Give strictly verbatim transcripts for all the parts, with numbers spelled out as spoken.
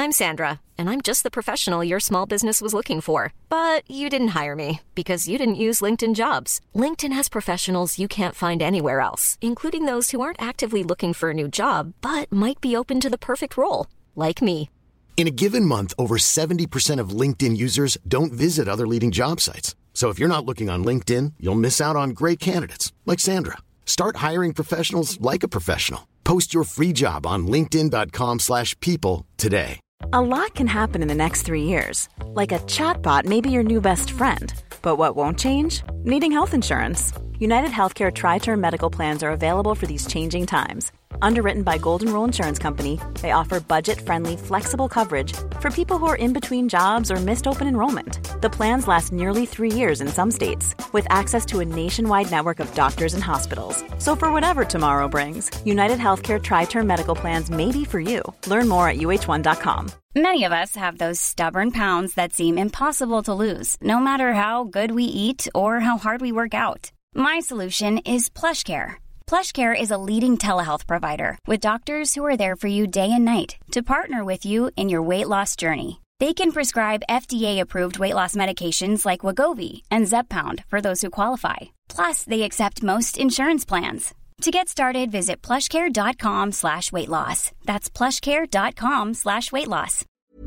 I'm Sandra, and I'm just the professional your small business was looking for. But you didn't hire me because you didn't use LinkedIn Jobs. LinkedIn has professionals you can't find anywhere else, including those who aren't actively looking for a new job, but might be open to the perfect role, like me. In a given month, over seventy percent of LinkedIn users don't visit other leading job sites. So if you're not looking on LinkedIn, you'll miss out on great candidates like Sandra. Start hiring professionals like a professional. Post your free job on linkedin dot com slash people today. A lot can happen in the next three years. Like a chatbot may be your new best friend. But what won't change? Needing health insurance. United Healthcare Tri-Term Medical Plans are available for these changing times. Underwritten by Golden Rule Insurance Company, they offer budget-friendly, flexible coverage for people who are in between jobs or missed open enrollment. The plans last nearly three years in some states, with access to a nationwide network of doctors and hospitals. So for whatever tomorrow brings, United Healthcare Tri-Term Medical Plans may be for you. Learn more at U H one dot com. Many of us have those stubborn pounds that seem impossible to lose, no matter how good we eat or how hard we work out. My solution is PlushCare. PlushCare is a leading telehealth provider with doctors who are there for you day and night to partner with you in your weight loss journey. They can prescribe F D A-approved weight loss medications like Wegovy and Zepbound for those who qualify. Plus, they accept most insurance plans. To get started, visit plushcare.com slash weight loss. That's plushcare.com slash weight loss.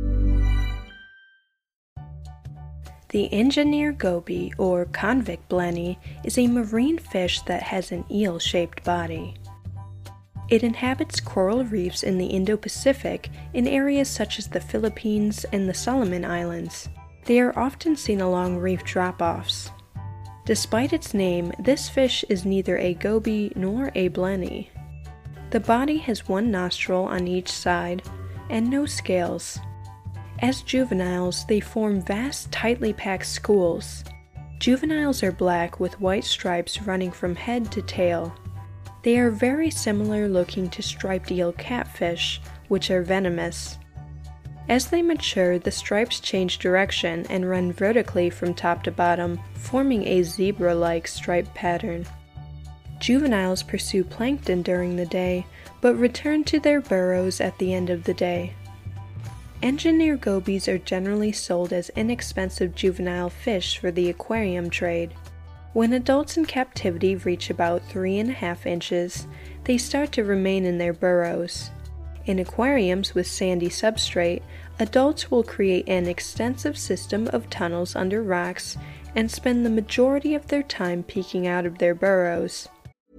The engineer goby, or convict blenny, is a marine fish that has an eel-shaped body. It inhabits coral reefs in the Indo-Pacific in areas such as the Philippines and the Solomon Islands. They are often seen along reef drop-offs. Despite its name, this fish is neither a goby nor a blenny. The body has one nostril on each side and no scales. As juveniles, they form vast, tightly packed schools. Juveniles are black with white stripes running from head to tail. They are very similar looking to striped eel catfish, which are venomous. As they mature, the stripes change direction and run vertically from top to bottom, forming a zebra-like stripe pattern. Juveniles pursue plankton during the day, but return to their burrows at the end of the day. Engineer gobies are generally sold as inexpensive juvenile fish for the aquarium trade. When adults in captivity reach about three and a half inches, they start to remain in their burrows. In aquariums with sandy substrate, adults will create an extensive system of tunnels under rocks and spend the majority of their time peeking out of their burrows.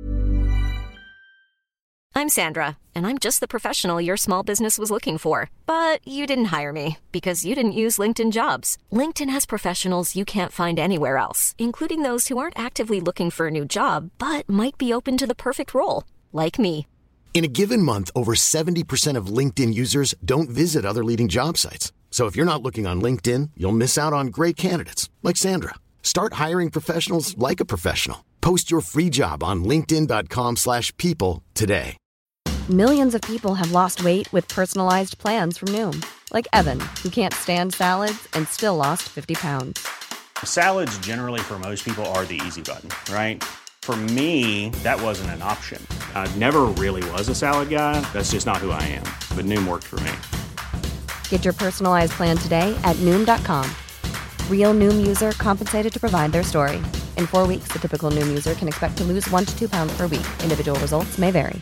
I'm Sandra, and I'm just the professional your small business was looking for. But you didn't hire me because you didn't use LinkedIn Jobs. LinkedIn has professionals you can't find anywhere else, including those who aren't actively looking for a new job, but might be open to the perfect role, like me. In a given month, over seventy percent of LinkedIn users don't visit other leading job sites. So if you're not looking on LinkedIn, you'll miss out on great candidates like Sandra. Start hiring professionals like a professional. Post your free job on linkedin dot com slash people today. Millions of people have lost weight with personalized plans from Noom. Like Evan, who can't stand salads and still lost fifty pounds. Salads generally for most people are the easy button, right? For me, that wasn't an option. I never really was a salad guy. That's just not who I am. But Noom worked for me. Get your personalized plan today at Noom dot com. Real Noom user compensated to provide their story. In four weeks, the typical Noom user can expect to lose one to two pounds per week. Individual results may vary.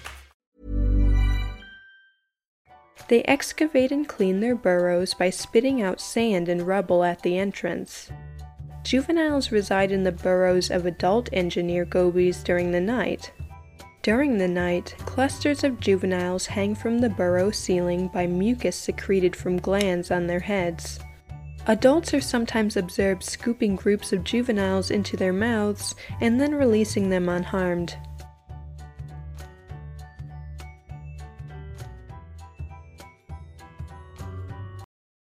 They excavate and clean their burrows by spitting out sand and rubble at the entrance. Juveniles reside in the burrows of adult engineer gobies during the night. During the night, clusters of juveniles hang from the burrow ceiling by mucus secreted from glands on their heads. Adults are sometimes observed scooping groups of juveniles into their mouths and then releasing them unharmed.